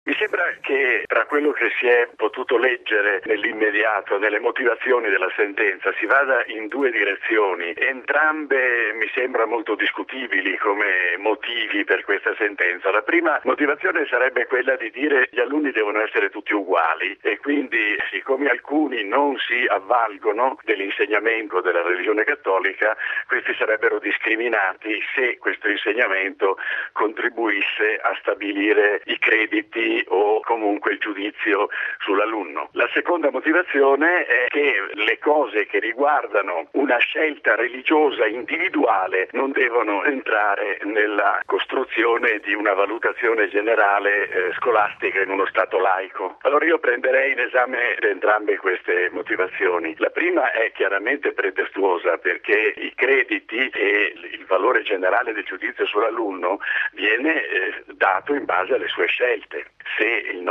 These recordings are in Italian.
Mi sembra che tra quello che si è potuto leggere nell'immediato, nelle motivazioni della sentenza, si vada in due direzioni. Entrambe mi sembra molto discutibili come motivi per questa sentenza. La prima motivazione sarebbe quella di dire che gli alunni devono essere tutti uguali e quindi, siccome alcuni non si avvalgono dell'insegnamento della religione cattolica, questi sarebbero discriminati se questo insegnamento contribuisse a stabilire i crediti o comunque il giudizio sull'alunno. La seconda motivazione è che le cose che riguardano una scelta religiosa individuale non devono entrare nella costruzione di una valutazione generale scolastica in uno Stato laico. Allora io prenderei in esame entrambe queste motivazioni. La prima è chiaramente pretestuosa perché i crediti e il valore generale del giudizio sull'alunno viene dato in base alle sue scelte. Se il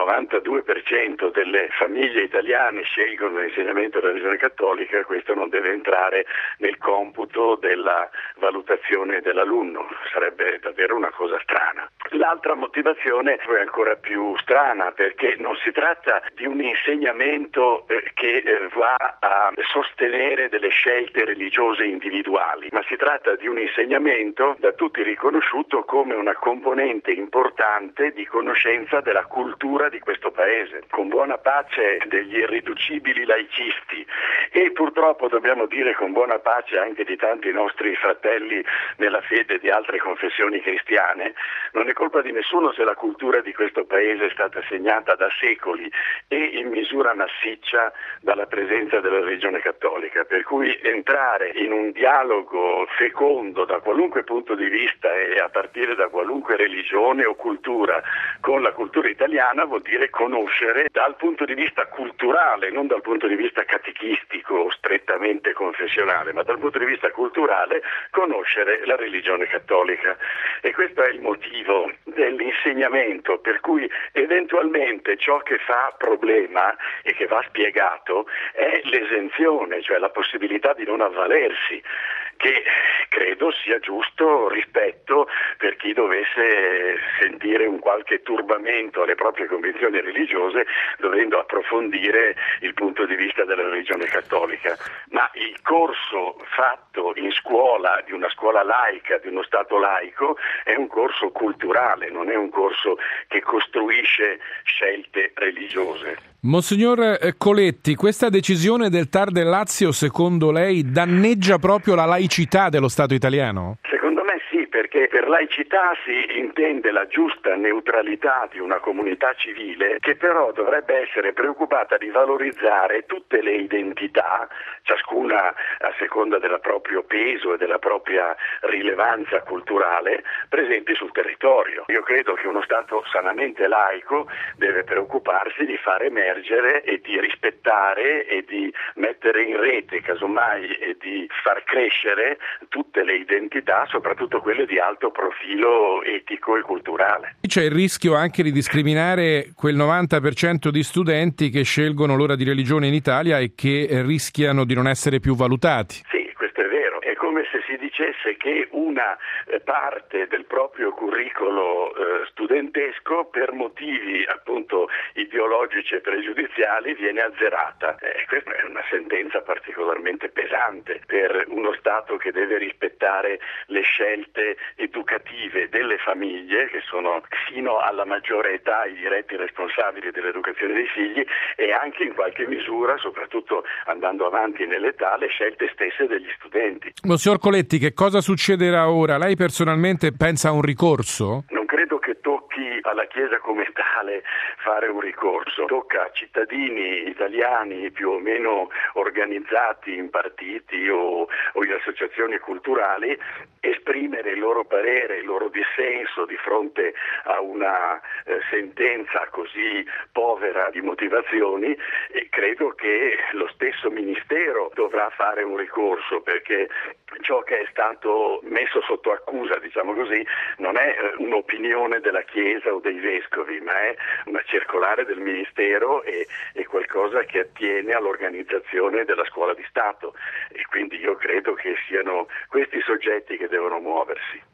92% delle famiglie italiane scelgono l'insegnamento della religione cattolica, questo non deve entrare nel computo della valutazione dell'alunno, sarebbe davvero una cosa strana. L'altra motivazione è ancora più strana perché non si tratta di un insegnamento che va a sostenere delle scelte religiose individuali, ma si tratta di un insegnamento da tutti riconosciuto come una componente importante di conoscenza della cultura di questo paese, con buona pace degli irriducibili laicisti e purtroppo dobbiamo dire con buona pace anche di tanti nostri fratelli nella fede di altre confessioni cristiane. Non è colpa di nessuno se la cultura di questo paese è stata segnata da secoli e in misura massiccia dalla presenza della religione cattolica, per cui entrare in un dialogo fecondo da qualunque punto di vista e a partire da qualunque religione o cultura con la cultura italiana vuol dire conoscere dal punto di vista culturale, non dal punto di vista catechistico o strettamente confessionale, ma dal punto di vista culturale conoscere la religione cattolica. E questo è il motivo dell'insegnamento, per cui eventualmente ciò che fa problema e che va spiegato è l'esenzione, cioè la possibilità di non avvalersi, che credo sia giusto rispetto per chi dovesse sentire un qualche turbamento alle proprie convinzioni religiose dovendo approfondire il punto di vista della religione cattolica. Ma il corso fatto in scuola, di una scuola laica, di uno Stato laico, è un corso culturale, non è un corso che costruisce scelte religiose. Monsignor Coletti, questa decisione del TAR del Lazio, secondo lei, danneggia proprio la laicità dello Stato italiano? Secondo me sì, perché per laicità si intende la giusta neutralità di una comunità civile che però dovrebbe essere preoccupata di valorizzare tutte le identità, ciascuna a seconda del proprio peso e della propria rilevanza culturale, presenti sul territorio. Io credo che uno Stato sanamente laico deve preoccuparsi di far emergere e di rispettare e di mettere in rete, casomai, e di far crescere tutte le identità, soprattutto quelle di alto profilo etico e culturale. C'è il rischio anche di discriminare quel 90% di studenti che scelgono l'ora di religione in Italia e che rischiano di non essere più valutati. Sì, questo è vero. È come se si dicesse che una parte del proprio curricolo studentesco per motivi appunto ideologici e pregiudiziali viene azzerata. Questa è una sentenza particolarmente pesante per uno Stato che deve rispettare le scelte educative delle famiglie, che sono fino alla maggiore età i diretti responsabili dell'educazione dei figli, e anche in qualche misura, soprattutto andando avanti nell'età, le scelte stesse degli studenti. Monsignor Coletti, che cosa succederà ora? Lei personalmente pensa a un ricorso? Non credo che tocchi alla Chiesa come tale fare un ricorso. Tocca a cittadini italiani più o meno organizzati in partiti o in associazioni culturali esprimere il loro parere, il loro dissenso di fronte a una sentenza così povera di motivazioni, e credo che lo stesso Ministero dovrà fare un ricorso, perché ciò che è stato messo sotto accusa, diciamo così, non è un'opinione della Chiesa o dei vescovi, ma è una circolare del Ministero e qualcosa che attiene all'organizzazione della scuola di Stato, e quindi io credo che siano questi soggetti che devono muoversi.